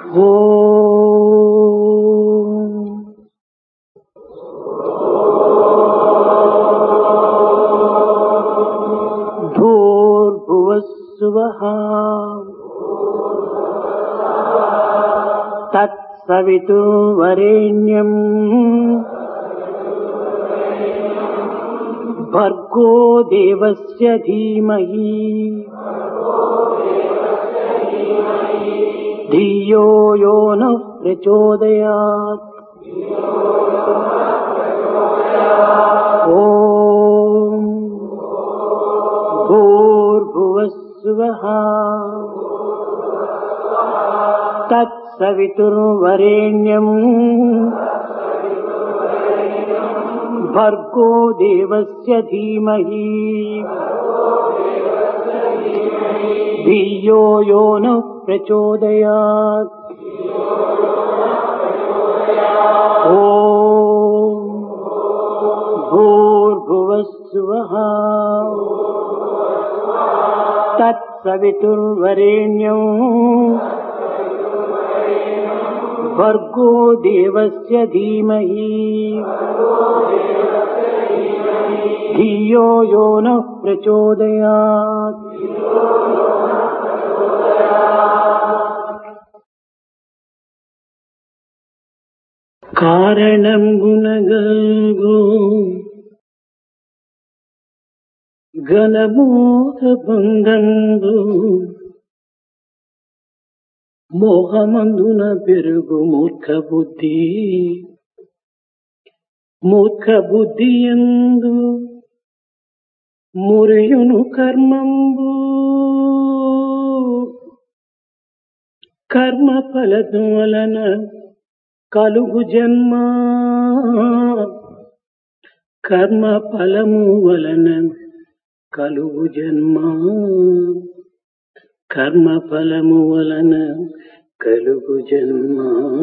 భూర్భువస్సువః తత్సవితుర్వరేణ్యం భర్గో దేవస్య ధీమహి ధియో యో నః ప్రచోదయాత్. ఓం భూర్భువస్సువః తత్సవితుర్వరేణ్యం భర్గో దేవస్య ధీమహి ధియో యో నః ప్రచోదయాత్. ఓం భూర్భువస్సువః తత్సవితుర్వరేణ్యం భర్గో దేవస్య ధీమహి ధియో యో నః ప్రచోదయాత్. కారణం గుణగల్గు గణబోధ బంధంబు మోహమందున పెరుగు మూర్ఖ బుద్ధి. మూర్ఖ బుద్ధి యందు మురియును కర్మంబు. కర్మ ఫలము వలన కలుగు జన్మ. కర్మ ఫలము వలన కలుగు జన్మ. కర్మ ఫలము వలన కలుగు జన్మ.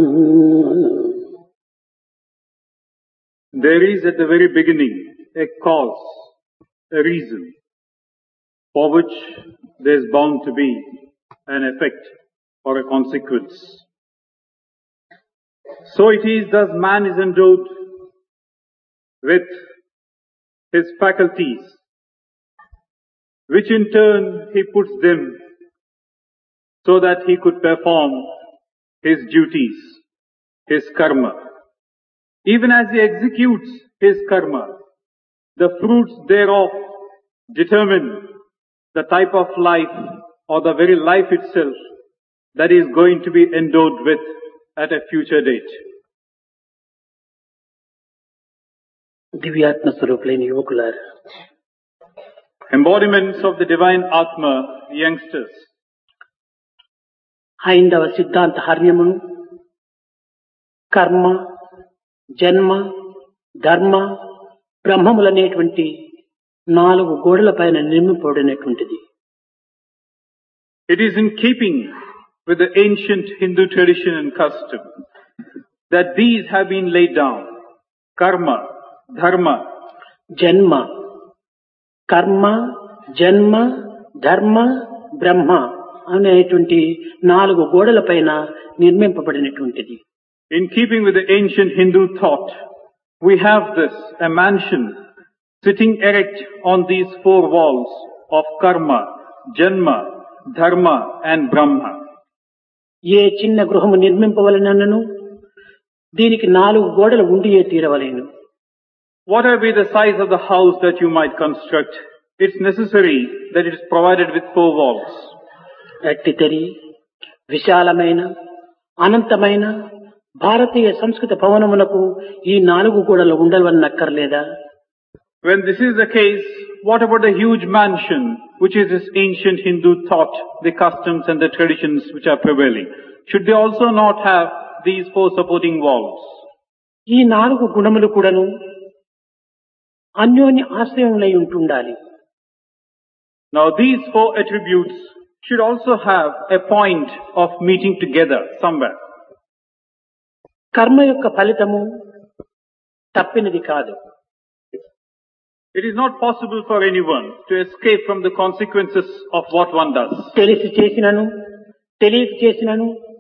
There is at the very beginning a cause, a reason, for which there is bound to be an effect or a consequence. So it is thus man is endowed with his faculties, which in turn he puts them so that he could perform his duties, his karma. Even as he executes his karma, the fruits thereof determine the type of life or the very life itself that he is going to be endowed with at a future date. దివ్యాత్మ స్వరూపులైన యువకులారా, Embodiments of the divine Atma, youngsters. హైందవ సిద్ధాంత హర్మ్యమును కర్మ, జన్మ, ధర్మ, బ్రహ్మములనేటువంటి 4 గోడల పైన నిర్మింపబడినటువంటిది. It is in keeping with the ancient Hindu tradition and custom that these have been laid down. Karma, dharma. జన్మ, కర్మ, జన్మ, ధర్మ, బ్రహ్మ అనేటువంటి 4 గోడల పైన నిర్మింపబడినటువంటిది. In keeping with the ancient Hindu thought, we have this, a mansion sitting erect on these 4 walls of karma, janma, dharma and brahma. ఏ చిన్న గృహము నిర్మింపవలనను దీనికి 4 గోడలు ఉండియే తీరవలేను. Whatever be the size of the house that you might construct, it's necessary that it is provided with 4 walls. అట్టితరి విశాలమైన అనంతమైన భారతీయ సంస్కృత భవనమునకు ఈ 4 గోడలు ఉండవన్నక్కర్లేదా? When this is the case, what about the huge mansion, which is this ancient Hindu thought, the customs and the traditions which are prevailing? Should they also not have these 4 supporting walls? ఈ 4 గుణములు కూడాను అన్యోన్య ఆశ్రయములై ఉంటుండాలి. Now these 4 attributes should also have a point of meeting together somewhere. కర్మ యొక్క ఫలితము తప్పినది కాదు. It is not possible for anyone to escape from the consequences of what one does. తెలిసి చేసినను తెలియక చేసినను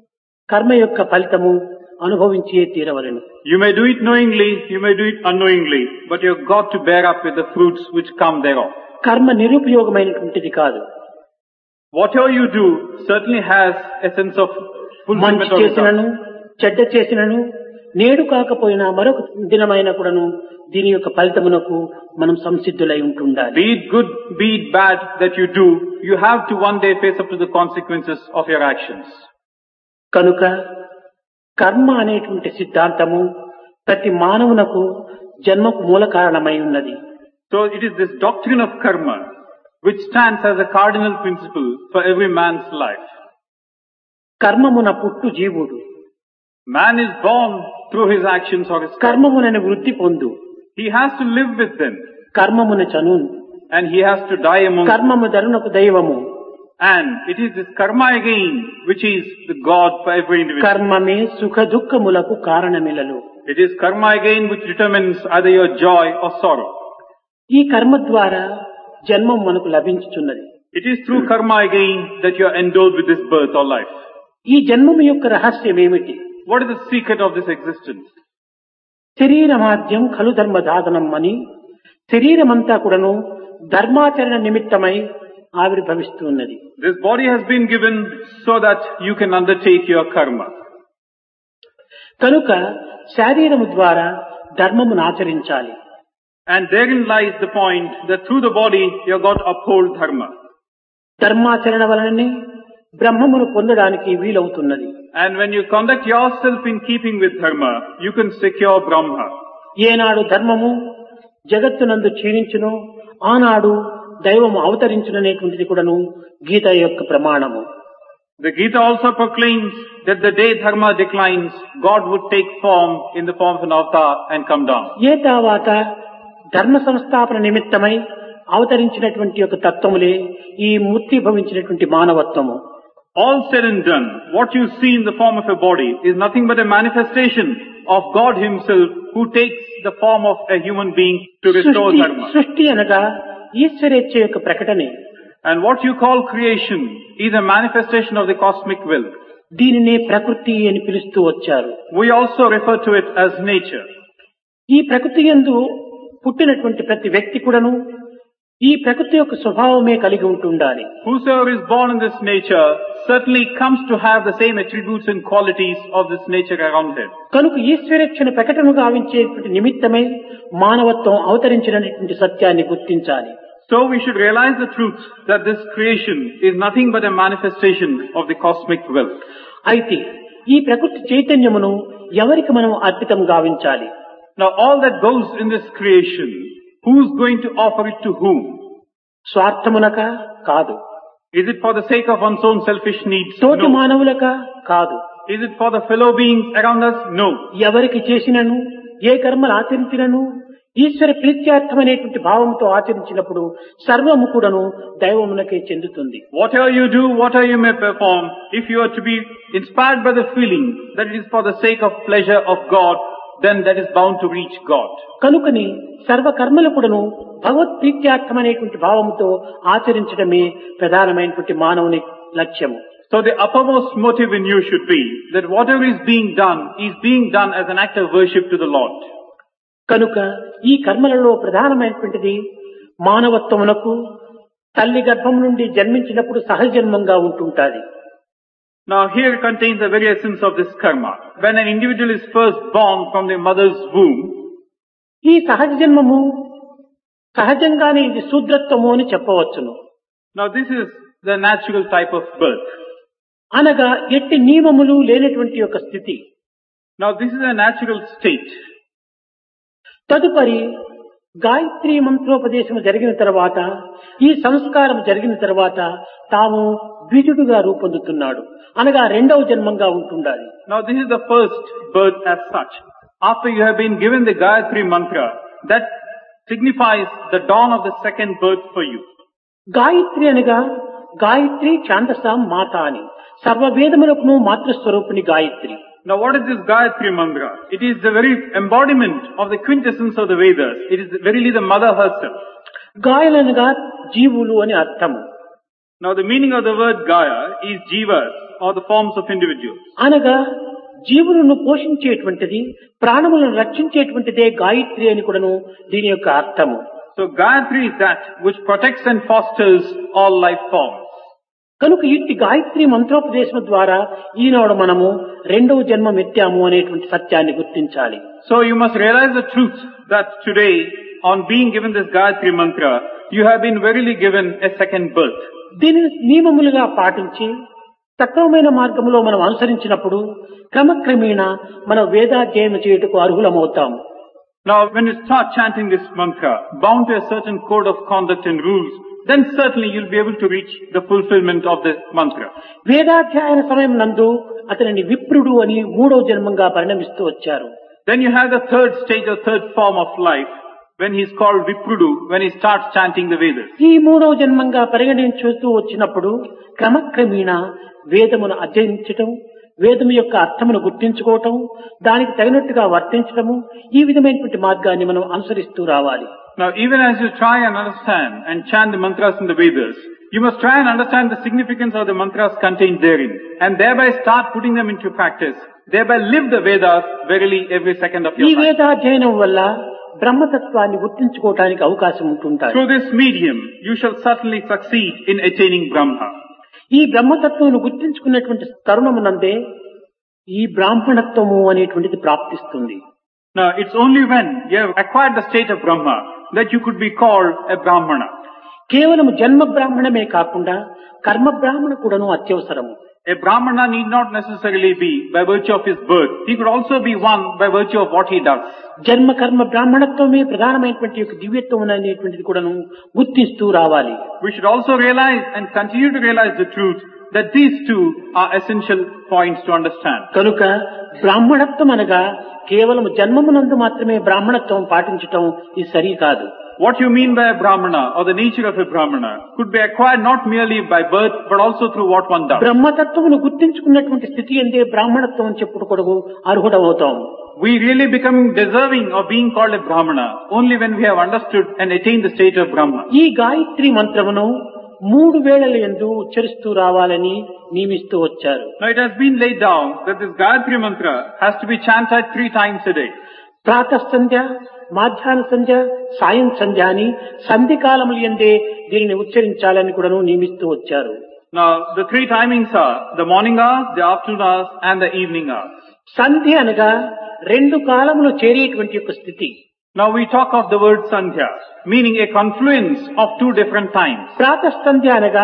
కర్మ యొక్క ఫలితము అనుభవించే తీరవలెను. You may do it knowingly, you may do it unknowingly, but you've got to bear up with the fruits which come thereof. కర్మ నిరుపయోగమైనటువంటిది కాదు. Whatever you do certainly has a sense of fulfillment మంచి of చేసినను result. చెడ్డ చేసినను నేడు కాకపోయినా మరొక దినమైన కూడాను దీని యొక్క ఫలితమునకు మనం సంసిద్ధులై ఉంటుండాలి. Be it good, be it bad that you do, you have to one day face up to the consequences of your actions. కనుక కర్మ అనేటువంటి సిద్ధాంతము ప్రతి మానవునకు జన్మకు మూల కారణమై ఉన్నది. So it is this doctrine of karma which stands as a cardinal principle for every man's life. కర్మమున పుట్టు జీవుడు, Man is born through his actions or his karma. కర్మమునని వృద్ధి పొందు, He has to live with them కర్మమున చను, and he has to die among them. కర్మము ధరునకు దైవము, And it is this karma again which is the God for every individual. కర్మమే సుఖ దుఃఖములకు కారణమిలలు. It is karma again which determines either your joy or sorrow. ఈ కర్మ ద్వారా జన్మం మనకు లభించుచున్నది. It is through karma again that you are endowed with this birth or life. ఈ జన్మము యొక్క రహస్యం ఏమిటి? What is the secret of this existence? శరీరమాద్యం ఖలు ధర్మ సాధనం అని శరీరమంతా కూడాను ధర్మాచరణ నిమిత్తమై ఆవిర్భవిస్తున్నది. This body has been given so that you can undertake your karma. కనుక శరీరము ద్వారా ధర్మమును ఆచరించాలి. And therein lies the point that through the body you have got to uphold dharma. ధర్మాచరణ వలననే బ్రహ్మమును పొందడానికి వీలవుతున్నది. And when you conduct yourself in keeping with dharma, you can secure Brahma. ఏనాడు ధర్మము జగత్తునందు క్షీణించును ఆనాడు దైవము అవతరించుననేటువంటిది కూడాను గీత యొక్క ప్రమాణము. The Gita also proclaims that the day dharma declines, God would take form in the form of an avatar and come down. ఏ తర్వాత ధర్మ సంస్థాపన నిమిత్తమై అవతరించినటువంటి యొక్క తత్వములే ఈ మూర్తిభవించినటువంటి మానవత్వము. All said and done, what you see in the form of a body is nothing but a manifestation of God himself who takes the form of a human being to restore dharma. సృష్టి అనగా ఈశ్వరేచ్ఛ యొక్క ప్రకటనే. And what you call creation is a manifestation of the cosmic will. దీనినే ప్రకృతి అని పిలుస్తూ వచ్చారు. We also refer to it as nature. ఈ ప్రకృతి యందు పుట్టినటువంటి ప్రతి వ్యక్తి కూడాను ఈ ప్రకృతి యొక్క స్వభావమే కలిగి ఉంటుండాలి. Whosoever is born in this nature certainly comes to have the same attributes and qualities of this nature around him. కనుక ఈశ్వరేచ్ఛను ప్రకటన గావించేటువంటి నిమిత్తమై మానవత్వం అవతరించినటువంటి సత్యాన్ని గుర్తించాలి. So we should realize the truth that this creation is nothing but a manifestation of the cosmic will. అయితే ఈ ప్రకృతి చైతన్యమును ఎవరికి మనం అర్పితం గావించాలి? Now all that goes in this creation, who's going to offer it to whom? స్వార్థమునక కాదు, Is it for the sake of one's own selfish needs? తోటి No. మానవులక కాదు. Is it for the fellow beings around us? No. ఎవరికి చేసినను ఏ కర్మలు ఆచరించినను ఈశ్వర ప్రీత్యార్థమనేటువంటి భావంతో ఆచరించినప్పుడు సర్వము కూడాను దైవమునకే చెందుతుంది. Whatever you do, whatever you may perform, if you are to be inspired by the feeling that it is for the sake of pleasure of God, then that is bound to reach God. కనుకని సర్వ కర్మలు కూడాను భగవత్ ప్రీత్యార్థమనేటువంటి భావంతో ఆచరించడమే ప్రధానమైనటువంటి మానవుని లక్ష్యము. So the uppermost motive in you should be that whatever is being done as an act of worship to the Lord. కనుక ఈ కర్మలలో ప్రధానమైనటువంటిది మానవత్వమునకు తల్లి గర్భం నుండి జన్మించినప్పుడు సహజన్మంగా ఉంటుంటాది. Now here contains the very essence of this karma. When an individual is first born from the mother's womb, ఈ సహజ జన్మము సహజంగానే ఇది శూద్రత్వము అని చెప్పవచ్చును. now this is the natural type of birth. అనగా ఎట్టి నియమములు లేనటువంటి యొక్క స్థితి. Now this is a natural state. తదుపరి గాయత్రి మంత్రోపదేశం జరిగిన తర్వాత ఈ సంస్కారం జరిగిన తర్వాత తాము ద్విజుడుగా రూపొందుతున్నాడు. అనగా రెండవ జన్మంగా ఉంటుండాలి. Now this is the first birth as such. After you have been given the Gayatri mantra, that signifies the dawn of the second birth for you. Gayatri అనగా గాయత్రి ఛాందసాం మాత అని సర్వవేదములకు మాతృస్వరూపిణి Gayatri. Now what is this Gayatri mantra? It is the very embodiment of the quintessence of the Vedas. It is verily the mother herself. గాయలనగా జీవులు అని అర్థము. Now the meaning of the word Gaya is Jivas or the forms of individuals. అనగా జీవులను పోషించేటువంటిది, ప్రాణములను రక్షించేటువంటిదే గాయత్రి అని కూడాను దీని యొక్క అర్థము. So Gayatri is that which protects and fosters all life forms. కనుక ఇట్టి గాయత్రి మంత్రోపదేశం ద్వారా ఈనాడు మనము రెండవ జన్మం ఎత్తాము అనేటువంటి సత్యాన్ని గుర్తించాలి. So you must realize the truth that today, on being given this Gayatri mantra, you have been verily given a second birth. దీనిని నియమములుగా పాటించి సక్రమమైన మార్గంలో మనం అనుసరించినప్పుడు క్రమక్రమేణా మన వేదాధ్యయనం చేయుటకు అర్హులమవుతాము. Now when you start chanting this mantra, bound to a certain code of conduct and rules, then certainly you'll be able to reach the fulfillment of this mantra. వేదాధ్యయన సమయం నందు అతనిని విప్రుడు అని మూడవ జన్మంగా పరిణమిస్తూ వచ్చారు. Then you have the third stage or third form of life, when he is called Viprudu, when he starts chanting the Vedas. ఈ మూడవ జన్మంగా పరిగణించుతూ వచ్చినప్పుడు క్రమక్రమేణా వేదమును అధ్యయించటం, వేదము యొక్క అర్థమును గుర్తించుకోవటం, దానికి తగినట్టుగా వర్తించటము, ఈ విధమైనటువంటి మార్గాన్ని మనం అనుసరిస్తూ రావాలి. Now even as you try and understand and chant the mantras in the Vedas, you must try and understand the significance of the mantras contained therein, and thereby start putting them into practice. Thereby live the Vedas verily every second of ఈ your life. వేదాధ్యయనం వల్ల బ్రహ్మతత్వాన్ని గుర్తించుకోవటానికి అవకాశం ఉంటుంటాయి. Through this medium, you shall certainly succeed in attaining Brahma. ఈ బ్రహ్మతత్వమును గుర్తించుకున్నటువంటి తరుణమునందే ఈ బ్రాహ్మణత్వము అనేటువంటిది ప్రాప్తిస్తుంది. Now it's only when you have acquired the state of Brahma that you could be called a Brahmana. కేవలం జన్మ బ్రాహ్మణమే కాకుండా కర్మ బ్రాహ్మణ కూడాను అత్యవసరము. A Brahmana need not necessarily be by virtue of his birth. He could also be one by virtue of what he does. జన్మ కర్మ బ్రాహ్మణత్వమే ప్రధానమైనటువంటి యొక్క దివ్యత్వం అనేటువంటిది కూడాను గుర్తిస్తూ రావాలి. We should also realize and continue to realize the truth that these two are essential points to understand. కనుక బ్రాహ్మణత్వం అనగా కేవలం జన్మమునందు మాత్రమే బ్రాహ్మణత్వం పాటించటం ఇది సరి కాదు. What you mean by a Brahmana or the nature of a Brahmana could be acquired not merely by birth but also through what one does. బ్రహ్మతత్వమును గుర్తించుకున్నటువంటి స్థితి ఎందే బ్రాహ్మణత్వం అని చెప్పుకోవడం అర్హుడమవుతాం. We really become deserving of being called a Brahmana only when we have understood and attained the state of Brahma. ఈ గాయత్రి మంత్రమును 3 వేళల యందు ఉచ్చరిస్తూ రావాలని నియమిస్తూ వచ్చారు. Now it has been laid down that this Gayatri mantra has to be chanted 3 times a day. Pratah సంధ్య, మాధ్యాహ్న సంధ్య, సాయం సంధ్య అని సంధి కాలములు యందే దీనిని ఉచ్చరించాలని కూడాను నియమిస్తూ వచ్చారు. Now the 3 timings are the morning hours, the afternoon hours and the evening hours. సంధ్య అనగా 2 కాలములు చేరేటువంటి యొక్క స్థితి. Now we talk of the word Sandhya, meaning a confluence of 2 different times. Pratah సంధ్య అనగా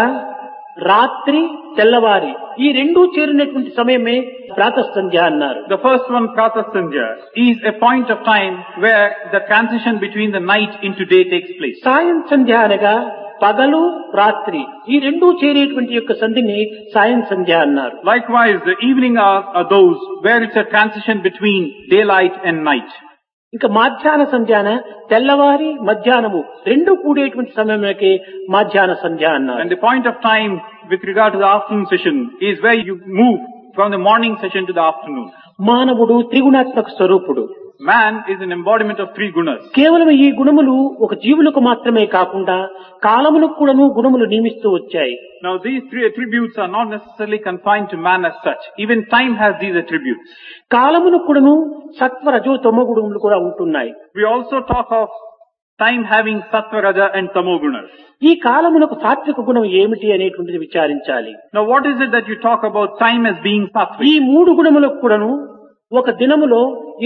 రాత్రి తెల్లవారి ఈ రెండూ చేరినటువంటి సమయమే ప్రాతః సంధ్య అన్నారు. The first one, Pratha Sandhya, is a point of time where the transition between the night into day takes place. సాయం సంధ్య అనగా పగలు రాత్రి ఈ రెండూ చేరేటువంటి యొక్క సంధిని సాయం సంధ్య అన్నారు. Likewise, the evening hours are those where it's a transition between daylight and night. ఇంకా మాధ్యాహ్న సంధ్యాన తెల్లవారి మధ్యాహ్నము రెండు కూడేటువంటి సమయంలోకి మాధ్యాహ్న సంధ్య అన్నారు. And the point of time with regard to the afternoon session is where you move from the morning session to the afternoon. మానవుడు త్రిగుణాత్మక స్వరూపుడు. Man is an embodiment of 3 gunas. కేవలం ఈ గుణములు ఒక జీవులకు మాత్రమే కాకుండా కాలములకు కూడాను గుణములు నియమిస్తూ వచ్చాయి. Now these 3 attributes are not necessarily confined to man as such. Even time has these attributes. కాలములకు కూడాను సత్వ రజో తమో గుణములు కూడా ఉంటున్నాయి. We also talk of time having sattva, raja and tamo gunas. ఈ కాలమునకు సాత్విక గుణం ఏమిటి అనేటువంటిది విచారించాలి. Now what is it that you talk about time as being sattvic? ఈ 3 గుణములకు కూడాను ఒక దినములో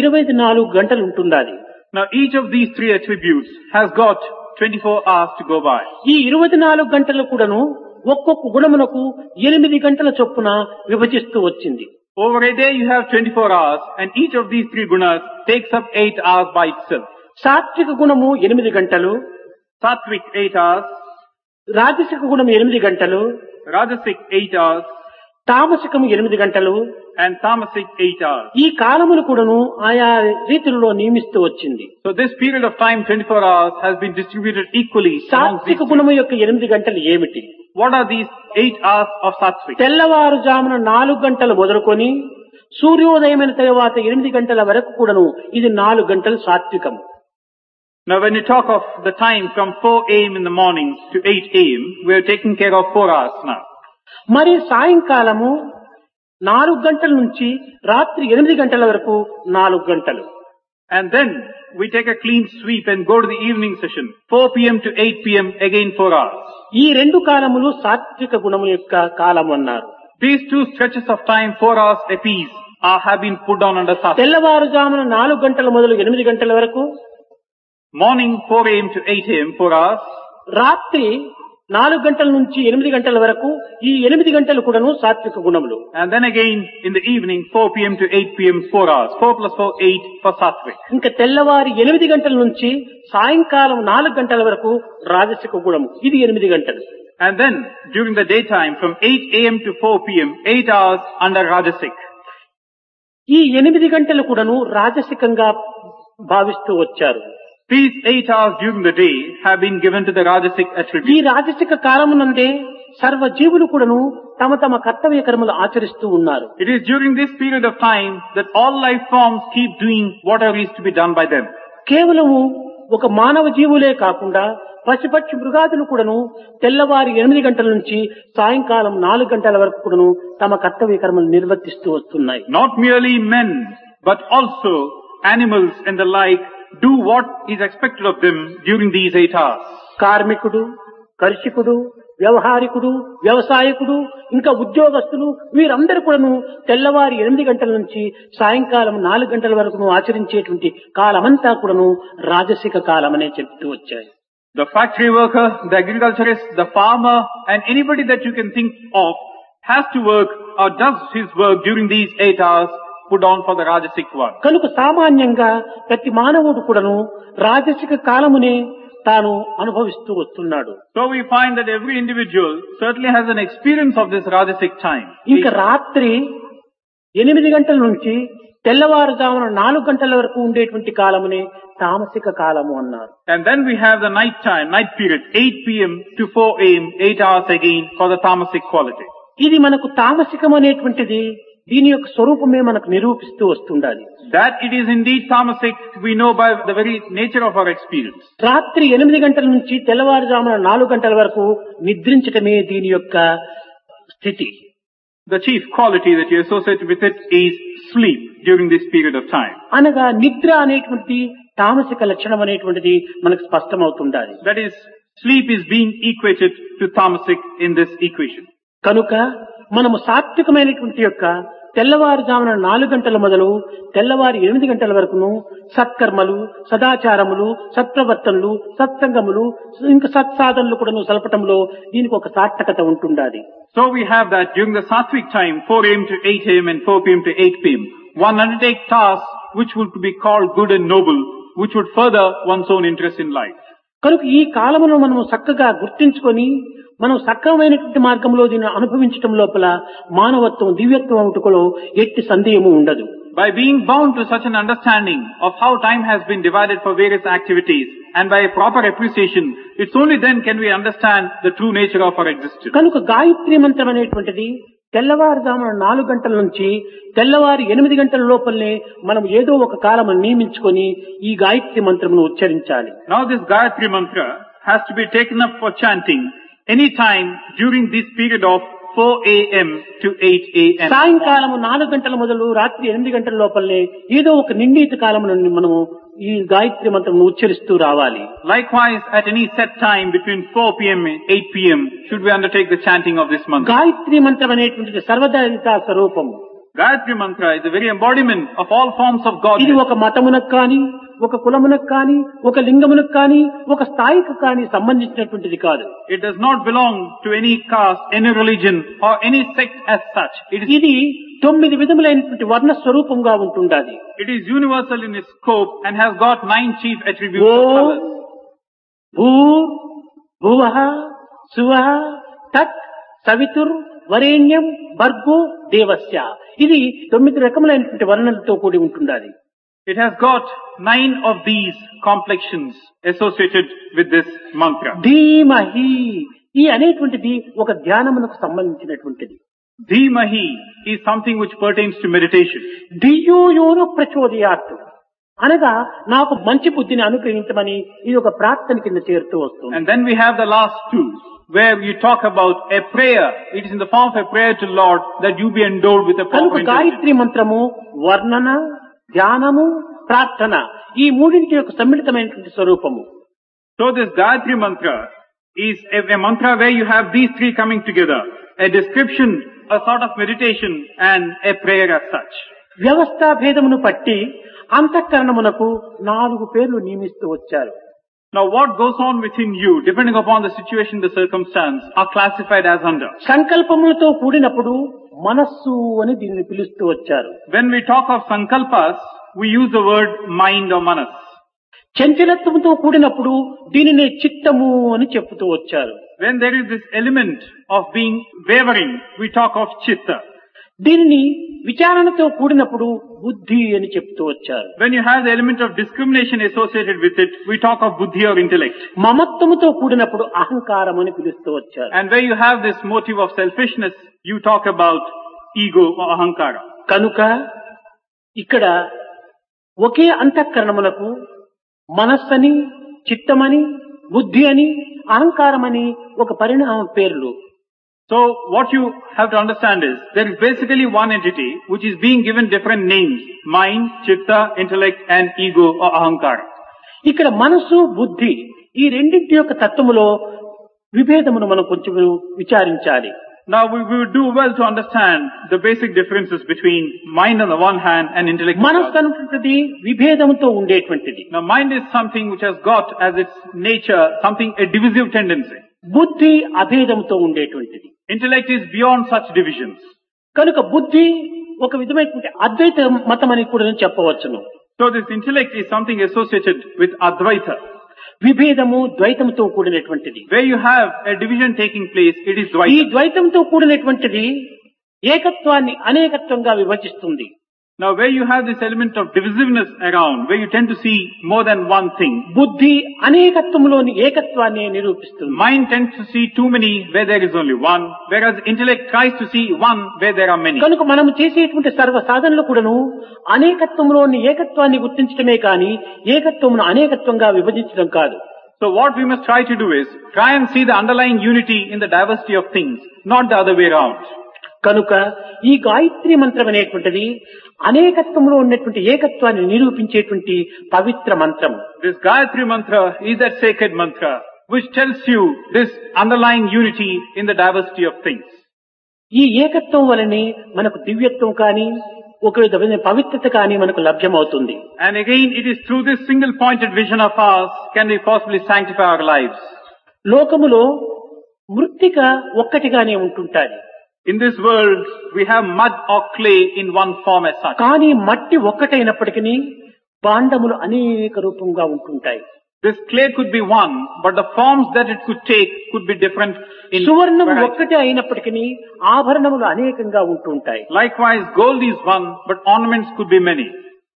24 గంటలు ఉంటున్నది. Now each of these 3 attributes has got 24 hours to go by. ఈ 24 గంటలు కూడాను ఒక్కొక్క గుణమునకు 8 గంటల చొప్పున విభజిస్తూ వచ్చింది. Over a day you have 24 hours and each of these 3 gunas takes up 8 hours by itself. సాత్విక గుణము 8 గంటలు, Sattvic 8 hours, రాజసిక గుణం 8 గంటలు, Rajasic 8 hours తామసికము 8 గంటలు and Tamasic 8 hours. ఈ కాలములు కూడాను ఆయా రీతుల్లో నియమిస్తూ వచ్చింది. So this period of time, 24 hours, has been distributed equally among these. సాత్విక గుణము యొక్క 8 గంటలు ఏమిటి? What are these 8 hours of Sattvic? తెల్లవారుజామున 4 గంటలు మొదలుకొని సూర్యోదయమైన తర్వాత 8 గంటల వరకు కూడాను ఇది 4 గంటలు సాత్వికము. Now when you talk of the time from 4 a.m. in the morning to 8 a.m., we are taking care of 4 hours now. మరి సాయంకాలము 4 గంటల నుంచి రాత్రి 8 గంటల వరకు 4 గంటలు. And then we take a clean sweep and go to the evening session, 4 p.m. to 8 p.m. again 4 hours. ఈ రెండు కాలములు సాత్విక గుణము యొక్క కాలం అన్నారు. These two stretches of time, 4 hours apiece, have been put down under sattvic. తెల్లవారుజామున 4 గంటల మొదలు 8 గంటల వరకు, Morning 4 a.m. to 8 a.m. 4 hours. రాత్రి 4 గంటల నుంచి 8 గంటల వరకు ఈ 8 గంటలు కూడాను సాత్విక గుణములు. And then again in the evening 4 p.m. to 8 p.m. 4 hours. 4 plus 4, 8 for sattvic. ఇంకా తెల్లవారి 8 గంటల నుంచి సాయంకాలం 4 గంటల వరకు రాజసిక గుణము. ఇది 8 గంటలు. And then during the daytime from 8 a.m. to 4 p.m. 8 hours under rajasic. ఈ 8 గంటలు కూడాను రాజసికంగా భావిస్తూ వచ్చారు. These 8 hours during the day have been given to the rajasic ఈ attribute. రాజసిక కాలమునందే సర్వ జీవులు కూడాను తమ తమ కర్తవ్య కర్మలు ఆచరిస్తూ ఉన్నారు. It is during this period of time that all life forms keep doing whatever is to be done by them. కేవలము ఒక మానవ జీవులే కాకుండా పశుపక్షి మృగాదులు కూడాను తెల్లవారి 8 గంటల నుంచి సాయంకాలం 4 గంటల వరకు కూడాను తమ కర్తవ్య కర్మలు నిర్వర్తిస్తూ వస్తున్నాయి. Not merely men, but also animals and the like do what is expected of them during these 8 hours. కార్మికుడు, కర్షకుడు, వ్యవహారికుడు, వ్యవసాయకుడు, ఇంకా ఉద్యోగస్తులు వీరందరూ కూడాను తెల్లవారి 8 గంటల నుంచి సాయంకాలం 4 గంటల వరకు ఆచరించేటువంటి కాలమంతా కూడాను రాజసిక కాలమనే చెప్తూ వచ్చాయి. The factory worker, the agriculturist, the farmer, and anybody that you can think of has to work or does his work during these 8 hours put on for the rajasic one. కనుక సామాన్యంగా ప్రతి మానవుడు కూడాను రాజసిక కాలమునే తాను అనుభవిస్తూ వస్తున్నాడు. So we find that every individual certainly has an experience of this rajasic time. ఇంకా రాత్రి 8 గంటల నుంచి తెల్లవారుజామున 4 గంటల వరకు ఉండేటువంటి కాలమునే తామసిక కాలము అన్నారు. And then we have the night time, night period, 8 p.m. to 4 a.m., 8 hours again for the tamasic quality. ఇది మనకు తామసికం అనేటువంటిది దీని యొక్క స్వరూపమే మనకు నిరూపిస్తూ వస్తుండాలి. That it is indeed tamasic, we know by the very nature of our experience. రాత్రి 8 గంటల నుంచి తెల్లవారుజామున 4 గంటల వరకు నిద్రించటమే దీని యొక్క స్థితి. The chief quality that you associate with it is sleep during this period of time. అనగా నిద్ర అనేటువంటి తామసిక లక్షణం అనేటువంటిది మనకు స్పష్టమవుతుండాలి. That is, sleep is being equated to tamasic in this equation. కనుక మనము సాత్వికమైనటువంటి యొక్క తెల్లవారుజామున 4 గంటల మొదలు తెల్లవారి 8 గంటల వరకును సత్కర్మలు, సదాచారములు, సత్ప్రవర్తనలు, సత్సంగములు, ఇంకా సత్సాధనలు కూడా సలపటంలో దీనికి ఒక సార్థకత ఉంటుండాలి. So we have that during the sattvic time, 4 a.m. to 8 a.m. and 4 p.m. to 8 p.m. one undertake tasks which would be called good and noble, which would further one's own interest in life. కనుక ఈ కాలమును మనము చక్కగా గుర్తించుకొని మనం సక్రమైనటువంటి మార్గంలో దీన్ని అనుభవించటం లోపల మానవత్వం, దివ్యత్వం అవుటలో ఎట్టి సందేహము ఉండదు. By being bound to such an understanding of how time has been divided for various activities and by a proper appreciation, it's only then can we understand the true nature of our existence. కనుక గాయత్రి మంత్రం అనేటువంటిది తెల్లవారుజామున 4 గంటల నుంచి తెల్లవారి 8 గంటల లోపలనే మనం ఏదో ఒక కాలం నియమించుకొని ఈ Gayatri మంత్రమును ఉచ్చరించాలి. Now this Gayatri mantra has to be taken up for chanting any time during this period of 4 a.m. to 8 a.m. సాయంకాలం 4 గంటల మొదలు రాత్రి 8 గంటల లోపలనే ఏదో ఒక నిర్ణీత కాలమును మనము ఈ గాయత్రి మంత్రమును ఉచ్చరిస్తూ రావాలి. Likewise, at any set time between 4 p.m. and 8 p.m. should we undertake the chanting of this mantra. Gayatri మంత్రం అనేటువంటిది సర్వదేవతా స్వరూపము. Gayatri mantra is the very embodiment of all forms of God. ఇది ఒక మతమునకు కానీ, ఒక కులమునకు కానీ, ఒక లింగమునకు కానీ, ఒక స్థాయికి కానీ సంబంధించినటువంటిది కాదు. It does not belong to any caste, any religion or any sect as such. ఇది 9 విధములైనటువంటి వర్ణ స్వరూపంగా ఉంటుండాలి. It is universal in its scope and has got 9 chief attributes of colors. భూర్, భువః, సువః, తత్, సవితుర్, వరేణ్యం, భర్గో, దేవస్య. ఇది 9 రకములైనటువంటి వర్ణలతో కూడి ఉంటుండాలి. It has got 9 of these complexions associated with this mantra. ధీమహి, ఈ అనేటువంటిది ఒక ధ్యానమునకు సంబంధించినటువంటిది. Dhimahi is something which pertains to meditation. ధియో యోన ప్రచోదయాత్, అనగా నాకు మంచి బుద్ధిని అనుగ్రహించమని ఇది ఒక ప్రార్థన కింద చేరుతూ వస్తుంది. And then we have the last two, where you talk about a prayer. It is in the form of a prayer to Lord that you be endowed with a proper కనుక intelligence. గాయత్రి మంత్రము వర్ణన, ధ్యానము, ప్రార్థన ఈ మూడింటి యొక్క సమ్మిళితమైనటువంటి స్వరూపము. So this Gayatri mantra is a mantra where you have these three coming together. A description, a sort of meditation, and a prayer as such. వ్యవస్థా భేదమును పట్టి అంతఃకరణమునకు 4 పేర్లు నియమిస్తూ వచ్చారు. Now what goes on within you, depending upon the situation, the circumstance, are classified as under. సంకల్పములతో కూడినప్పుడు మనస్సు అని దీనిని పిలుస్తూ వచ్చారు. When we talk of sankalpas, we use the word mind or manas. చంచలత్వంతో కూడినప్పుడు దీనినే చిత్తము అని చెప్తూ వచ్చారు. When there is this element of being wavering, we talk of chitta. దీనిని విచారణతో కూడినప్పుడు బుద్ధి అని చెప్తూ వచ్చారు. When you have the element of discrimination associated with it, we talk of buddhi or intellect. మమత్వముతో కూడినప్పుడు అహంకారం అని పిలుస్తూ వచ్చారు. And where you have this motive of selfishness, you talk about ego or ahankara. కనుక ఇక్కడ ఒకే అంతఃకరణమునకు మనస్సని, చిత్తమని, బుద్ధి అని, అహంకారమని ఒక పరిణామ పేర్లు. So what you have to understand is, there is basically one entity which is being given different names: mind, chitta, intellect, and ego or ahankara. ఇక్కడ మనస్సు, బుద్ధి ఈ రెండింటి యొక్క తత్వములో విభేదమును మనం కొంచెం విచారించాలి. Now we would do well to understand the basic differences between mind on the one hand and intellect on the మనస్సు other. అనేటువంటిది విభేదముతో ఉండేటువంటిది. Now mind is something which has got as its nature something, a divisive tendency. బుద్ధి అభేదముతో ఉండేటువంటిది. Intellect is beyond such divisions. కనుక బుద్ధి ఒక విధమైనటువంటి అద్వైత మతం అని కూడా చెప్పవచ్చును. So this intellect is something associated with Advaita. విభేదము ద్వైతంతో కూడినటువంటిది. Where you have a division taking place, it is ఈ Dvaita. ద్వైతంతో కూడినటువంటిది ఏకత్వాన్ని అనేకత్వంగా విభజిస్తుంది. Now where you have this element of divisiveness around, where you tend to see more than one thing, బుద్ధి అనేకత్వంలోని ఏకత్వాన్ని నిరూపిస్తుంది. mind tends to see too many where there is only one, whereas intellect tries to see one where there are many. కనుక మనం చేసేటువంటి సర్వ సాధనలు కూడాను అనేకత్వంలోని ఏకత్వాన్ని గుర్తించడమే కానీ ఏకత్వమును అనేకత్వంగా విభజించడం కాదు. So what we must try to do is, try and see the underlying unity in the diversity of things, not the other way around. కనుక ఈ గాయత్రి మంత్రం అనేటువంటిది అనేకత్వంలో ఉన్నటువంటి ఏకత్వాన్ని నిరూపించేటువంటి పవిత్ర మంత్రం. This Gayatri mantra is that sacred mantra which tells you this underlying unity in the diversity of things. ఈ ఏకత్వం వలనే మనకు దివ్యత్వం కానీ ఒక విధమైన పవిత్రత కానీ మనకు లభ్యమవుతుంది. And again, it is through this single pointed vision of ours can we possibly sanctify our lives. లోకములో మృత్తిక ఒక్కటిగానే ఉంటుంటాయి. In this world, we have mud or clay in one form as such. కానీ మట్టి ఒక్కటైనప్పటికీ భాండములు అనేక రూపంగా ఉంటుంటాయి. This clay could be one, but the forms that it could take could be different in సువర్ణము variety. ఒక్కటే అయినప్పటికీ ఆభరణములు అనేకంగా ఉంటుంటాయి. Likewise, gold is one, but ornaments could be many.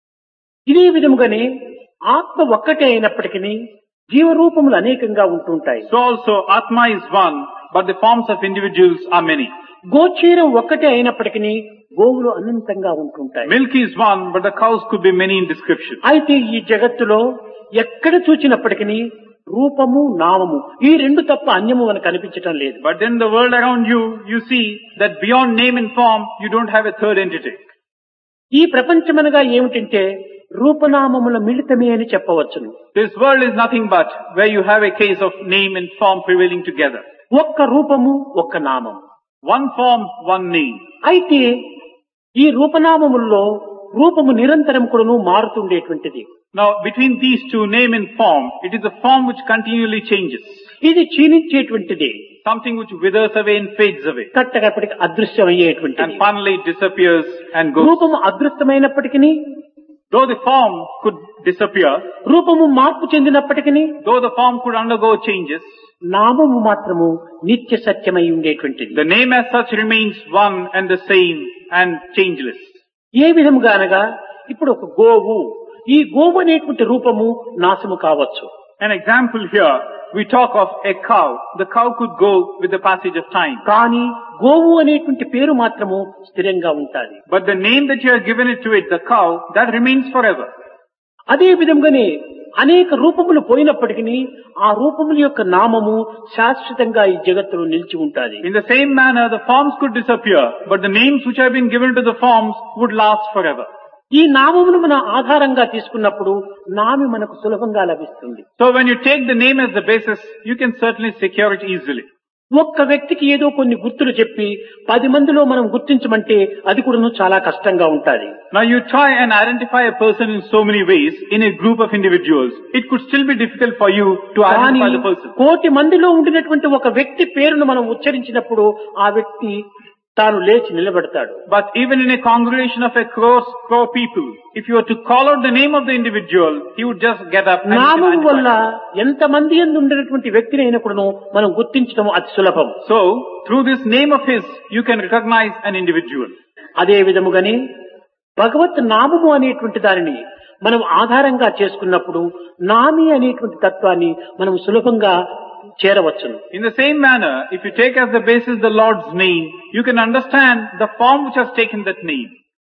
ఇదే విధముగానే ఆత్మ ఒక్కటే అయినప్పటికీ జీవరూపములు అనేకంగా ఉంటుంటాయి. So also, Atma is one, but the forms of individuals are many. గోచీరం ఒక్కటే అయినప్పటికీ గోవులు అనంతంగా ఉంటుంటాయి. Milk is one, but the cows could be many in description. అయితే ఈ జగత్తులో ఎక్కడ చూచినప్పటికీ రూపము నామము ఈ రెండు తప్ప అన్యము మనకు కనిపించటం లేదు. But in the world around you, you see that beyond name and form, you don't have a third entity. ఈ ప్రపంచమనగా ఏమిటంటే రూపనామముల మిళితమే అని చెప్పవచ్చును. This world is nothing but where you have a case of name and form prevailing together. ఒక్క రూపము ఒక్క నామము. One form, one name. అయితే ఈ రూపనామముల్లో రూపము నిరంతరం కూడాను మారుతుండేటువంటిది. Now, between these two, name and form, it is a form which continually changes. ఇది క్షీణించేటువంటిది. Something which withers away and fades away. కట్టకప్పటికి అదృశ్యమయ్యేటువంటిది. And finally it disappears and goes. రూపము అదృశ్యమైనప్పటికీ Though the form could disappear, రూపము మార్పు చెందినప్పటికీ though the form could undergo changes, నామము మాత్రము నిత్య సత్యమై ఉండేటువంటిది. the name as such remains one and the same and changeless. ఏ విధముగా అనగా ఇప్పుడు ఒక గోవు, ఈ గోవు అనేటువంటి రూపము నాశము కావచ్చు. An example here, we talk of a cow. The cow could go with the passage of time. కానీ గోవు అనేటువంటి పేరు మాత్రము స్థిరంగా ఉంటాది. But the name that you have given it to it, the cow, that remains forever. అదే విధంగానే అనేక రూపములు పోయినప్పటికీ ఆ రూపముల యొక్క నామము శాశ్వతంగా ఈ జగత్తులో నిలిచి ఉంటాది. In the same manner, the forms could disappear, but the names which have been given to the forms would last forever. ఈ నామమును మన ఆధారంగా తీసుకున్నప్పుడు నామి మనకు సులభంగా లభిస్తుంది. So when you take the name as the basis, you can certainly secure it easily. ఒక్క వ్యక్తికి ఏదో కొన్ని గుర్తులు చెప్పి 10 మందిలో మనం గుర్తించమంటే అది కూడా చాలా కష్టంగా ఉంటాది. Now you try and identify a person in so many ways in a group of individuals. It could still be difficult for you to identify the person. కోటి మందిలో ఉండినటువంటి ఒక వ్యక్తి పేరును మనం ఉచ్చరించినప్పుడు ఆ వ్యక్తి తాను లేచి నిలబడతాడు. But even in a congregation of a crore people, if you were to call out the name of the individual, he would just get up and నామం వల్ల ఎంత మంది యందు ఉండేటువంటి వ్యక్తిని అయినా కూడా మనం గుర్తించడం అతి సులభం. So through this name of his, you can recognize an individual. అదే విధముగానే భగవత్ నామము అనేటువంటి దానిని మనం ఆధారంగా చేసుకున్నప్పుడు నామి అనేటువంటి తత్వాన్ని మనం సులభంగా చేరవచ్చును. In the same manner, if you take as the basis the Lord's name, you can understand the form which has taken that name.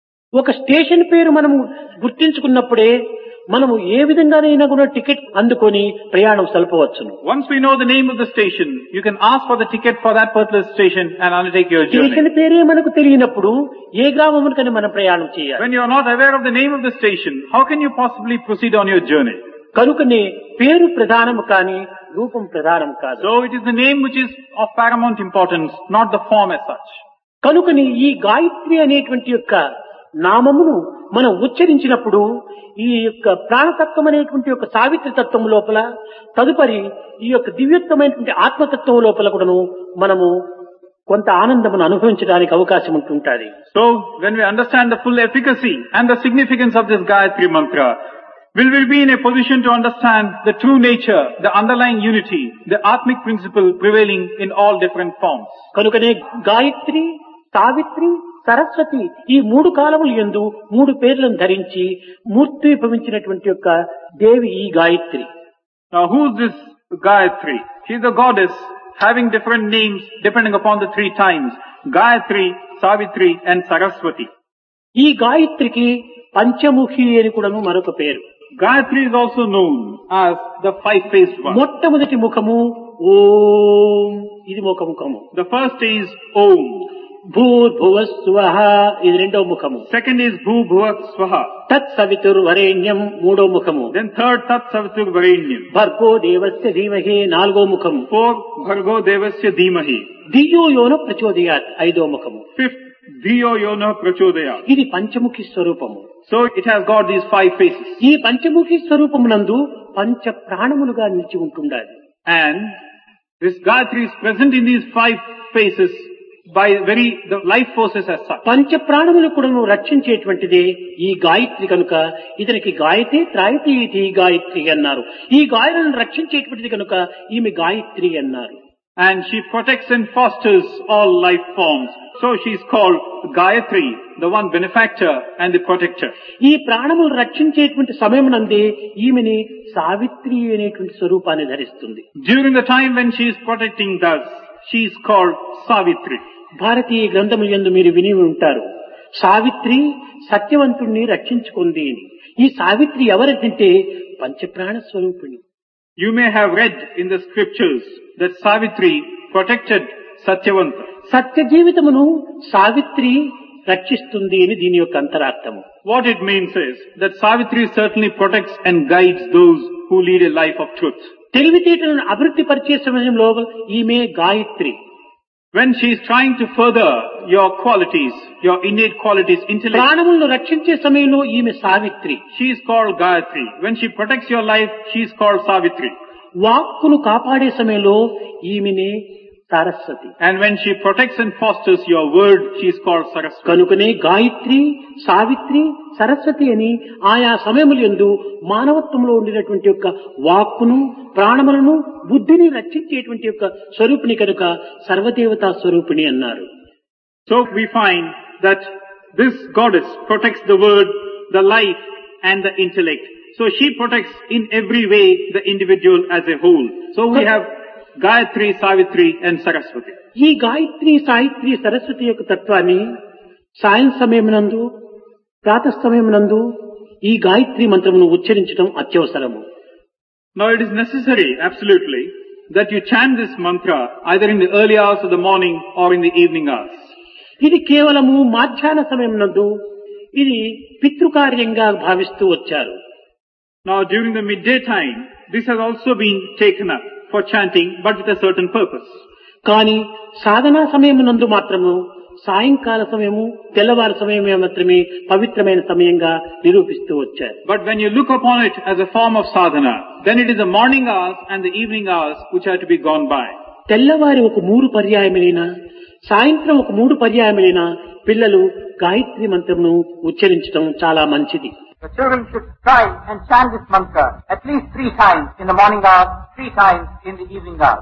ఒక స్టేషన్ పేరు మనము గుర్తించుకున్నప్పుడే మనము ఏ విధంగానైనా కూడా టికెట్ అందుకొని ప్రయాణం సల్పవచ్చును. Once we know the name of the station, you can ask for the ticket for that particular station and undertake your journey. Station పేరే మనకు తెలియనప్పుడు ఏ గ్రామమునకని మనం ప్రయాణం చేయాలి? When you are not aware of the name of the station, how can you possibly proceed on your journey? కనుకనే పేరు ప్రధానము కాని రూపం ప్రధానం కాదు. So it is the name which is of paramount importance, not the form as such. కనుకని ఈ గాయత్రి అనేటువంటి యొక్క నామమును మనం ఉచ్చరించినప్పుడు ఈ యొక్క ప్రాణతత్వం అనేటువంటి యొక్క సావిత్రి తత్వం లోపల తదుపరి ఈ యొక్క దివ్యత్వమైనటువంటి ఆత్మతత్వం లోపల కూడాను మనము కొంత ఆనందమును అనుభవించడానికి అవకాశం ఉంటుంటుంది. So when we understand the full efficacy and the significance of this Gayatri mantra, will we be in a position to understand the true nature, the underlying unity, the Atmic principle prevailing in all different forms. కనుకనే గాయత్రి, సావిత్రి, సరస్వతి ఈ 3 కాలముల యందు 3 పేర్లను ధరించి మూర్తి భవించినటువంటి యొక్క దేవి ఈ Gayatri. Now who is this Gayatri? She is the goddess having different names depending upon the 3 times. Gayatri, Savitri and Saraswati. ఈ గాయత్రికి పంచముఖి అని కూడాను మరొక పేరు. Gayatri is also known as the 5-faced one. మొట్టమొదటి ముఖము ఓం, ఇది ఒక ముఖము. The first is Om. భూర్భువస్సువః, ఇది రెండో ముఖము. Second is Bhu Bhuva Swaha. తత్ సవితుర్వరేణ్యం, మూడో ముఖము. Then third Tat Savitur Varenyam. భర్గో దేవస్య ధీమహి, నాలుగో ముఖము. Fourth Bhargo Devasya Dhimahi. ధియో యోన ప్రచోదయాత్, ఐదో ముఖము. Fifth Dhiyo Yona Prachodaya. ఇది పంచముఖి స్వరూపము. So it has got these 5 faces. ఈ పంచముఖి స్వరూపమునందు పంచ ప్రాణములుగా నిలిచి ఉంటుండాలి. And this Gayatri is present in these 5 faces by the life forces as such. పంచ ప్రాణములు కూడా రక్షించేటువంటిదే ఈ గాయత్రి. కనుక ఇతనికి గాయత్రి త్రాయతి ఇది గాయత్రి అన్నారు. ఈ గాయలను రక్షించేటువంటిది కనుక ఈమె గాయత్రి అన్నారు. And she protects and fosters all life forms. So she is called Gayatri, the one benefactor and the protector. ఈ ప్రాణములు రక్షించేటువంటి సమయమునందే ఈమెని సావిత్రి అనేటువంటి స్వరూపాన్ని ధరిస్తుంది. During the time when she is protecting thus, she is called Savitri. భారతీయ గ్రంథముల యందు మీరు విని ఉంటారు, సావిత్రి సత్యవంతుణ్ణి రక్షించుకుంది అని. ఈ సావిత్రి ఎవరంటే పంచప్రాణ స్వరూపిణి. You may have read in the scriptures that Savitri protected Satyavanta. సత్య జీవితమును సావిత్రి రక్షిస్తుంది అని దీని యొక్క అంతరార్థము. What it means is that Savitri certainly protects and guides those who lead a life of truth. తెలివితేటలను అభివృద్ధి పరిచే సమయంలో ఈమె Gayatri. When she is trying to further your qualities, your innate qualities, intellect, ప్రాణములను రక్షించే సమయంలో ఈమె Savitri. she is called Gayatri. When she protects your life, she is called Savitri. వాక్కును కాపాడే సమయంలో ఈమెనే Saraswati. And when she protects and fosters your word, she is called Saraswati. కనుకనే గాయత్రి, సావిత్రి, సరస్వతి అని ఆయా సమయములందు మానవత్వంలో ఉండినటువంటి యొక్క వాక్కును, ప్రాణములను, బుద్ధిని రక్షించేటువంటి యొక్క స్వరూపిణి కనుక సర్వదేవతా స్వరూపిణి అన్నారు. So we find that this goddess protects the word, the life and the intellect. So she protects in every way the individual as a whole. So we have Gayatri, Savitri and Saraswati. ఈ గాయత్రి, సావిత్రి, సరస్వతి యొక్క తత్వాన్ని సాయం సమయమునందు, ప్రాతః సమయమునందు, ఈ Gayatri మంత్రమును ఉచ్చరించడం అత్యవసరము. Now it is necessary, absolutely, that you chant this mantra either in the early hours of the morning or in the evening hours. ఇది కేవలము మధ్యాహ్న సమయం నందు ఇది పితృకార్యంగా భావిస్తూ వచ్చారు. Now during the midday time, this has also been taken up for chanting, but with a certain purpose. కానీ సాధనా సమయం నందు మాత్రము సాయంకాల సమయము తెల్లవారు సమయమే మాత్రమే పవిత్రమైన సమయంగా నిరూపిస్తూ వచ్చారు. But when you look upon it as a form of sadhana, then it is the morning hours and the evening hours which are to be gone by. తెల్లవారి ఒక 3 పర్యాయములైన సాయంత్రం ఒక 3 పర్యాయములైన పిల్లలు గాయత్రి మంత్రమును ఉచ్చరించడం చాలా మంచిది. The children should try and chant this mantra at least 3 times in the morning hours, 3 times in the evening hours.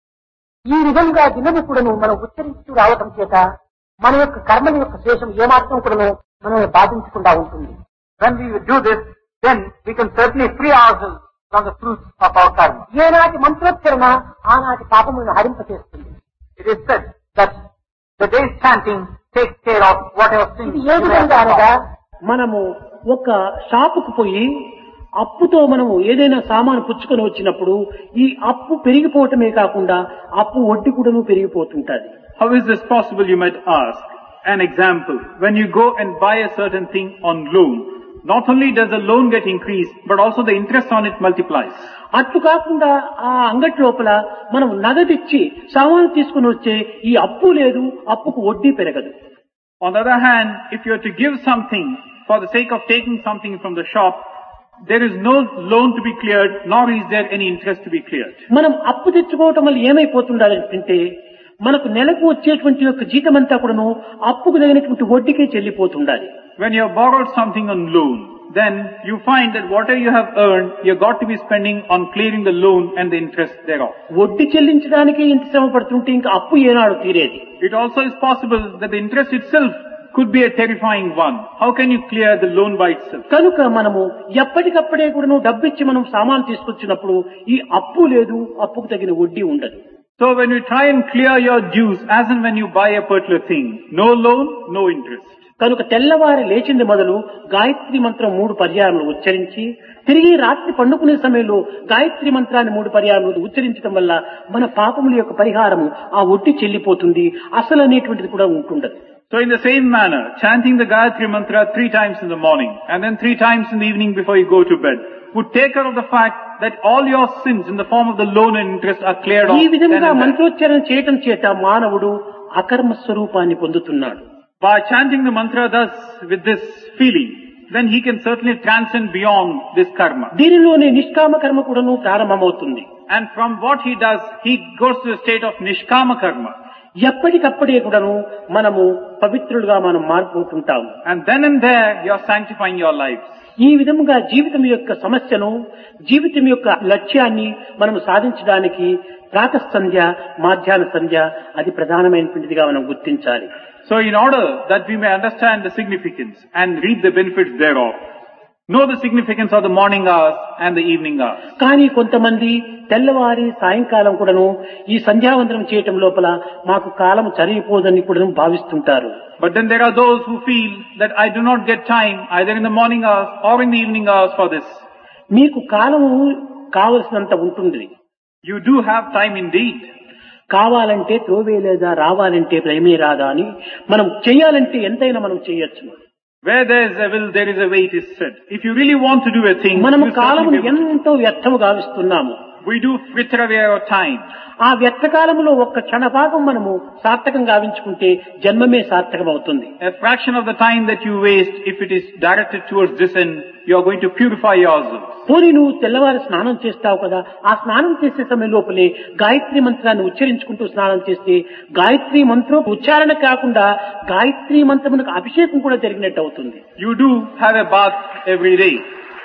ఈ విధంగా దినము కూడాను మనం ఉచ్చరిస్తూ రావటం చేత మన యొక్క కర్మల యొక్క శేషం ఏమాత్రం కూడాను మనల్ని బాధించకుండా ఉంటుంది. When we do this, then we can certainly free ourselves from the fruits of our karma. ఏనాటి మంత్రోచ్చరణ ఆనాటి పాపములను హరింపచేస్తుంది. It is said that the day's chanting takes care of whatever sins. ఇది ఏ విధంగా అనగా మనము ఒక షాపుకు పోయి అప్పుతో మనము ఏదైనా సామాను పుచ్చుకొని వచ్చినప్పుడు ఈ అప్పు పెరిగిపోవటమే కాకుండా అప్పు వడ్డీ కూడాను పెరిగిపోతుంటది. How is this possible, you might ask? An example, when you go and buy a certain thing on loan, not only does the loan get increased, but also the interest on it multiplies. అట్లు కాకుండా ఆ అంగటి లోపల మనం నగదిచ్చి సామాను తీసుకుని వచ్చే ఈ అప్పు లేదు, అప్పుకు వడ్డీ పెరగదు. On the other hand, if you are to give something for the sake of taking something from the shop, there is no loan to be cleared, nor is there any interest to be cleared. మనం అప్పు తెచ్చుకోవటం వల్ల ఏమైపోతుండాలంటే మనకు నెలకు వచ్చేటువంటి యొక్క జీతమంతా కూడాను అప్పుకు తగినటువంటి వడ్డీకే చెల్లిపోతుండాలి. When you have borrowed something on loan, then you find that whatever you have earned, you have got to be spending on clearing the loan and the interest thereof. వడ్డీ చెల్లించడానికి ఇంత శ్రమ పడుతుంటే ఇంకా అప్పు ఏనాడు తీరేది? It also is possible that the interest itself could be a terrifying one. How can you clear the loan by itself? కనుక మనము ఎప్పటికప్పుడే కూడాను డబ్బిచ్చి మనం సామాను తీసుకొచ్చినప్పుడు ఈ అప్పు లేదు, అప్పుకు తగిన వడ్డీ ఉండదు. So when you try and clear your dues as and when you buy a particular thing, no loan, no interest. కనుక తెల్లవారి లేచింది మొదలు గాయత్రి మంత్రం 3 పర్యాయములు ఉచ్చరించి తిరిగి రాత్రి పండుకునే సమయంలో గాయత్రి మంత్రాన్ని 3 పర్యాయములు ఉచ్చరించడం వల్ల మన పాపముల యొక్క పరిహారము ఆ వడ్డీ చెల్లిపోతుంది, అసలు అనేటువంటిది కూడా ఉంటుండదు. So in the same manner, chanting the Gayatri Mantra 3 times in the morning and then 3 times in the evening before you go to bed would take care of the fact that all your sins in the form of the loan and interest are cleared off. ఈ విధంగా మంత్రోచ్చరణ చేయటం చేత మానవుడు అకర్మ స్వరూపాన్ని పొందుతున్నాడు. By chanting the mantra thus with this feeling, then he can certainly transcend beyond this karma. దీనిలోనే నిష్కామ కర్మ కూడాను ప్రారంభమవుతుంది. And from what he does, he goes to the state of nishkama karma. ఎప్పటికప్పుడే కూడాను మనము పవిత్రులుగా మనం మారిపోతుంటాము. And then and there you are sanctifying your lives. ఈ విధముగా జీవితం యొక్క సమస్యను, జీవితం యొక్క లక్ష్యాన్ని మనం సాధించడానికి ప్రాతః సంధ్య, మధ్యాహ్న సంధ్య అది ప్రధానమైనటువంటిదిగా మనం గుర్తించాలి. So in order that we may understand the significance and reap the benefits thereof, know the significance of the morning hours and the evening hours. కానీ కొంతమంది తెల్లవారి సాయంకాలం కూడాను ఈ సంధ్యావందనం చేయటం లోపల మాకు కాలం సరిపోదని కూడా భావిస్తుంటారు. But then there are those who feel that I do not get time either in the morning hours or in the evening hours for this. మీకు కాలము కావలసినంత ఉంటుంది. You do have time indeed. కావాలంటే త్రోవే లేదా, రావాలంటే ప్రేమే రాదా అని మనం చేయాలంటే ఎంతైనా మనం చేయొచ్చు. Where there is a will, there is a way, it is said. If you really want to do a thing, మనము కాలమును ఎంతో వ్యర్థము గావిస్తున్నాము. We do fritter away our time. ఆ వ్యర్థ కాలములో ఒక్క క్షణభాగం మనము సార్థకం గావించుకుంటే జన్మమే సార్థకం అవుతుంది. A fraction of the time that you waste, if it is directed towards this end, you are going to purify yourself. పోనీ నువ్వు తెల్లవారి స్నానం చేస్తావు కదా, ఆ స్నానం చేసే సమయం లోపలే గాయత్రి మంత్రాన్ని ఉచ్చరించుకుంటూ స్నానం చేస్తే గాయత్రి మంత్రం ఉచ్చారణ కాకుండా గాయత్రి మంత్రమునకు అభిషేకం కూడా జరిగినట్టు అవుతుంది. You do have a bath every day.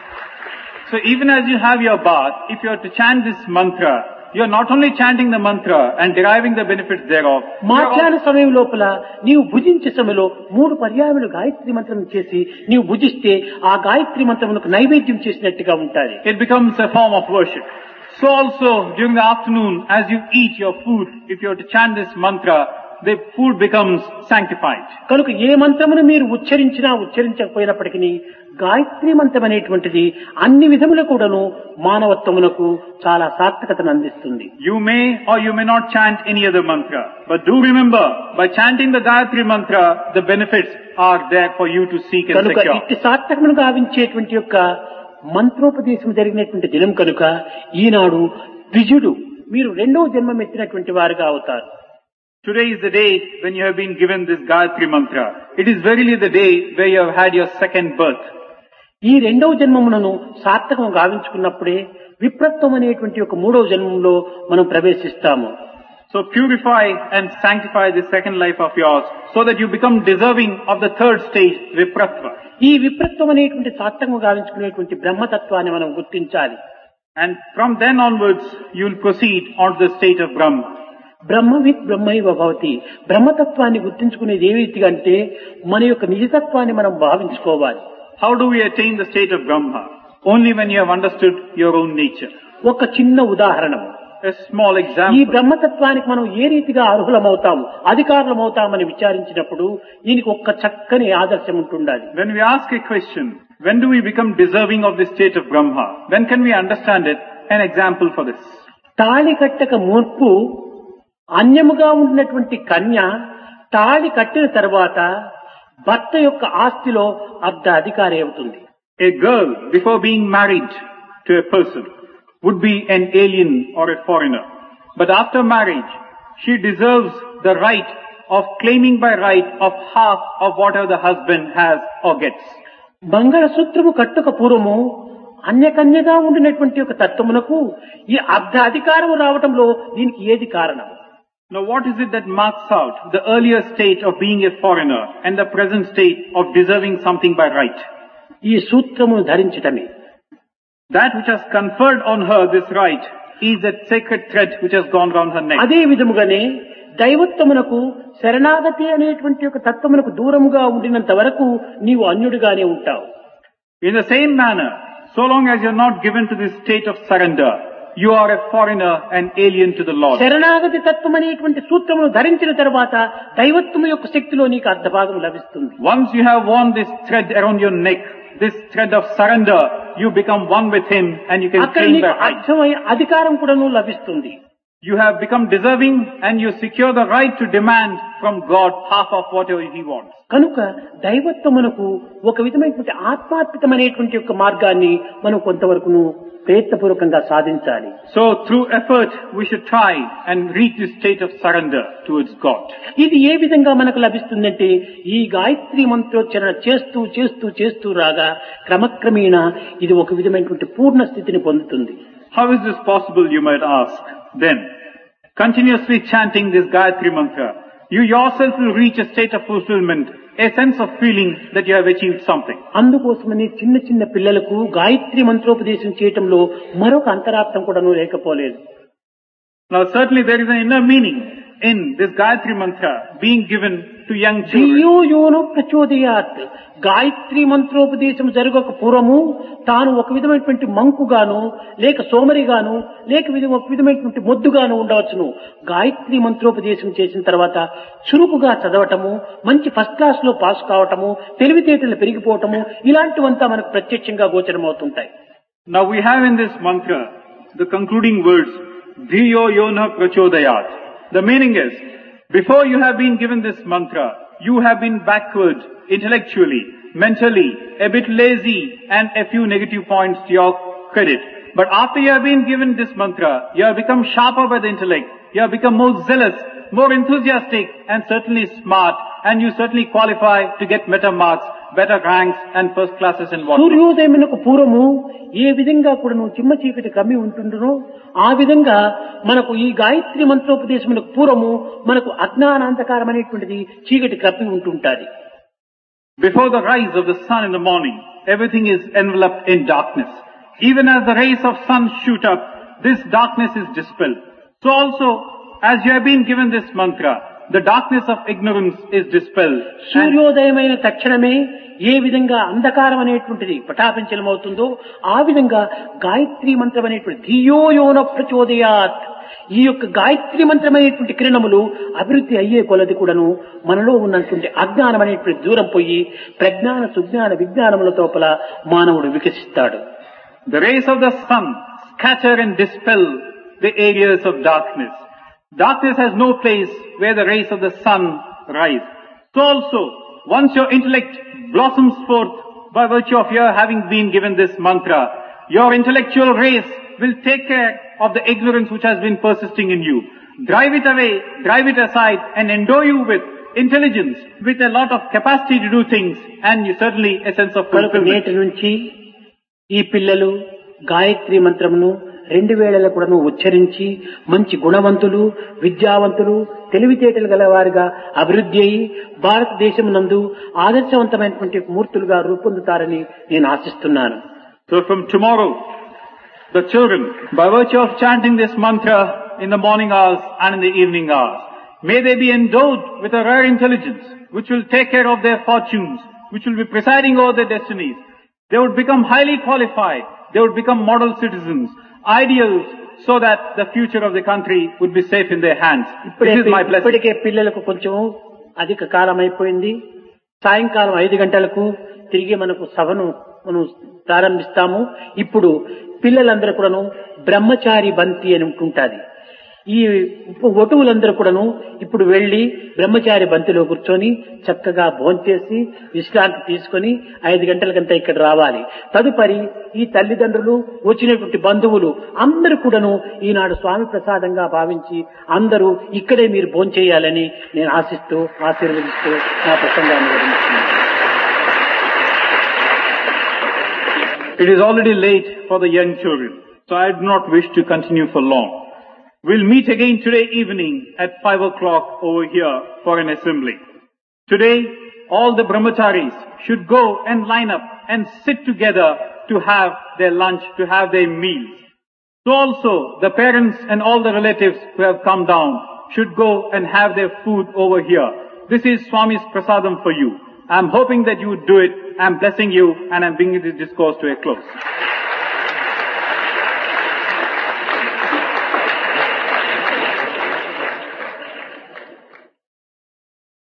So even as you have your bath, if you are to chant this mantra, you are not only chanting the mantra and deriving the benefits thereof. మధ్యాహ్న సమయం లోపల నీవు భుజించే సమయంలో 3 పర్యాయములు గాయత్రి మంత్రం చేసి నీవు భుజిస్తే ఆ గాయత్రి మంత్రమునకు నైవేద్యం చేసినట్టుగా ఉంటాయి. It becomes a form of worship. So also during the afternoon, as you eat your food, if you are to chant this mantra, the food becomes sanctified. కనుక ఏ మంత్రమును మీరు ఉచ్చరించినా ఉచ్చరించకపోయినప్పటికీ గాయత్రి మంత్రం అనేటువంటిది అన్ని విధముల కూడాను మానవత్వమునకు చాలా సార్థకతను అందిస్తుంది. You may or you may not chant any other mantra, but do remember, by chanting the Gayatri mantra, the benefits are there for you to seek and కనుక secure. ఇట్టి సార్థకమును గావించేటువంటి యొక్క మంత్రోపదేశం జరిగినటువంటి దినం కనుక ఈనాడు ద్విజుడు మీరు రెండవ జన్మం ఎత్తినటువంటి వారుగా అవుతారు. Today is the day when you have been given this Gayatri mantra. It is verily the day where you have had your second birth. ఈ రెండవ జన్మములను సార్థకం గావించుకున్నప్పుడే విప్రత్వం అనేటువంటి ఒక మూడవ జన్మంలో మనం ప్రవేశిస్తాము. So purify and sanctify the second life of yours so that you become deserving of the third stage, Vipratva. ఈ విప్రత్వం అనేటువంటి సార్థకం గావించుకునేటువంటి బ్రహ్మతత్వాన్ని మనం గుర్తించాలి. And from then onwards, you will proceed on to the state of Brahma. బ్రహ్మవిత్ బ్రహ్మైవ భవతి. బ్రహ్మతత్వాన్ని గుర్తించుకునేది ఏ రీతిగా అంటే మన యొక్క నిజతత్వాన్ని మనం భావించుకోవాలి. How do we attain the state of Brahma? Only when you have understood your own nature. ఒక చిన్న ఉదాహరణ. A small ఈ example. బ్రహ్మతత్వానికి మనం ఏ రీతిగా అర్హులమవుతాము, అధికారులమవుతామని విచారించినప్పుడు దీనికి ఒక్క చక్కని ఆదర్శం ఉంటుండాలి. When we ask a question, when do we become deserving of the state of Brahma? When can we understand it? An example for this. తాళి కట్టక మున్పు అన్యముగా ఉన్నటువంటి కన్య తాళి కట్టిన తర్వాత భర్త యొక్క ఆస్తిలో అర్ధ అధికారి అవుతుంది. A girl, before being married to a person, would be an alien or a foreigner. But after marriage, she deserves the right of claiming by right of half of whatever the husband has or gets. మంగళసూత్రము కట్టుక పూర్వము అన్యకన్యగా ఉండినటువంటి ఒక తత్వమునకు ఈ అర్ధ అధికారము రావటంలో దీనికి ఏది కారణం? Now what is it that marks out the earlier state of being a foreigner and the present state of deserving something by right? ఈ సూత్రమును ధరించటమే. That which has conferred on her this right is that sacred thread which has gone round her neck. అదే విధముగానే దైవత్వమునకు శరణాగతి అనేటువంటి ఒక తత్వమునకు దూరముగా ఉండినంత వరకు నీవు అన్యుడిగానే ఉంటావు. In the same manner, so long as you are not given to this state of surrender, you are a foreigner and alien to the Lord. శరణాగతి తత్వం అనేటువంటి సూత్రమును ధరించిన తర్వాత దైవత్వము యొక్క శక్తిలో నీకు అర్ధభాగం లభిస్తుంది. Once you have worn this thread around your neck, this thread of surrender, you become one with Him and you can అక్కడ claim నీకు by right. అర్థమై అధికారం కూడాను లభిస్తుంది. You have become deserving and you secure the right to demand from God half of whatever He wants. కనుక దైవత్వమునకు ఒక విధమైనటువంటి ఆత్మార్పితమైనటువంటి యొక్క మార్గాన్ని మనం కొంతవరకును ప్రయత్నపూర్వకంగా సాధించాలి. So through effort we should try and reach this state of surrender towards God. ఇది ఏ విధంగా మనకు లభిస్తుందంటే ఈ గాయత్రి మంత్రోచ్చరణ చేస్తూ చేస్తూ చేస్తూ రాగా క్రమక్రమేణా ఇది ఒక విధమైనటువంటి పూర్ణ స్థితిని పొందుతుంది. How is this possible, you might ask? Then, continuously chanting this Gayatri mantra, you yourself will reach a state of fulfillment, a sense of feeling that you have achieved something. అందుకోసమని చిన్న చిన్న పిల్లలకు గాయత్రి మంత్రోపదేశం చేయటంలో మరొక అంతరార్థం కూడాను లేకపోలేదు. Now certainly there is an inner meaning in this Gayatri mantra being given to young children. ధియో యోనో ప్రచోదయాత్. గాయత్రి మంత్రోపదేశం జరగక పూర్వము తాను ఒక విధమైనటువంటి మంకుగాను లేక సోమరిగాను లేక ఒక విధమైనటువంటి మొద్దుగాను ఉండవచ్చును. గాయత్రి మంత్రోపదేశం చేసిన తర్వాత చురుకుగా చదవటము, మంచి ఫస్ట్ క్లాస్ లో పాస్ కావటము, తెలివితేటలు పెరిగిపోవటము ఇలాంటివంతా మనకు ప్రత్యక్షంగా గోచరమవుతుంటాయి. Now we have in this mantra the concluding words, Dhiyo Yona Prachodayat. The meaning is, before you have been given this mantra, you have been backward intellectually, mentally, a bit lazy and a few negative points to your credit. But after you have been given this mantra, you have become sharper by the intellect, you have become more zealous, more enthusiastic and certainly smart, and you certainly qualify to get better marks, better ranks and first classes in what. సూర్యోదయమునకు పూర్వము ఏ విధంగా కూడా నువ్వు చిమ్మ చీకటి కమ్మి ఉంటుండునో ఆ విధంగా మనకు ఈ గాయత్రి మంత్రోపదేశమునకు పూర్వము మనకు అజ్ఞానాంధకారం అనేటువంటిది చీకటి కప్పి ఉంటుంటాది. Before the rise of the sun in the morning, everything is enveloped in darkness. Even as the rays of sun shoot up, this darkness is dispelled. So also, as you have been given this mantra, the darkness of ignorance is dispelled. సూర్యోదయమైన తక్షణమే ఏ విధంగా అంధకారం అనేటువంటిది పటాపించలమవుతుందో ఆ విధంగా గాయత్రి మంత్రం అనేటువంటి ధియో యోన ప్రచోదయాత్ ఈ యొక్క గాయత్రి మంత్రమైనటువంటి కిరణములు అభివృద్ధి అయ్యే కొలది కూడాను మనలో ఉన్నటువంటి అజ్ఞానం అనేటువంటి దూరం పోయి ప్రజ్ఞాన సుజ్ఞాన విజ్ఞానముల తోపల మానవుడు వికసిస్తాడు. The rays of the sun scatter and dispel the areas of darkness. Darkness has no place where the rays of the sun rise. So also, once your intellect blossoms forth by virtue of your having been given this mantra, your intellectual rays will take care of the ignorance which has been persisting in you. Drive it away, drive it aside, and endow you with intelligence, with a lot of capacity to do things, and you certainly a sense of fulfillment. నేటి నుంచి ఈ పిల్లలు గాయత్రి మంత్రమును 2 వేళల కూడాను ఉచ్చరించి మంచి గుణవంతులు, విద్యావంతులు, తెలివితేటలు గల వారిగా అభివృద్ధి అయి భారతదేశం నందు ఆదర్శవంతమైనటువంటి మూర్తులుగా రూపొందుతారని నేను ఆశిస్తున్నాను. So from tomorrow, the children, by virtue of chanting this mantra in the morning hours and in the evening hours, may they be endowed with a rare intelligence which will take care of their fortunes, which will be presiding over their destinies. They would become highly qualified. They would become model citizens, ideals, so that the future of the country would be safe in their hands. This is my blessing. ఇప్పటికే పిల్లలకు కొంచెం అధిక కాలం అయిపోయింది. సాయంకాలం 5 గంటలకు తిరిగి మనకు సభను మనం ప్రారంభిస్తాము. ఇప్పుడు పిల్లలందరూ కూడాను బ్రహ్మచారి బంతి అని ఉంటుంటాది. ఈ వటువులందరూ కూడాను ఇప్పుడు వెళ్లి బ్రహ్మచారి బంతిలో కూర్చొని చక్కగా భోంచేసి విశ్రాంతి తీసుకొని 5 గంటలకంతా ఇక్కడ రావాలి. తదుపరి ఈ తల్లిదండ్రులు వచ్చినటువంటి బంధువులు అందరూ కూడాను ఈనాడు స్వామి ప్రసాదంగా భావించి అందరూ ఇక్కడే మీరు భోంచేయాలని నేను ఆశిస్తూ ఆశీర్వదిస్తూ నా ప్రసంగాన్ని వివరించున్నాను. It is already late for the young children, so I do not wish to continue for long. We'll meet again today evening at 5 o'clock over here for an assembly. Today, all the brahmacharis should go and line up and sit together to have their lunch, to have their meals. So also, the parents and all the relatives who have come down should go and have their food over here. This is Swami's prasadam for you. I'm hoping that you would do it. I'm blessing you and I'm bringing this discourse to a close.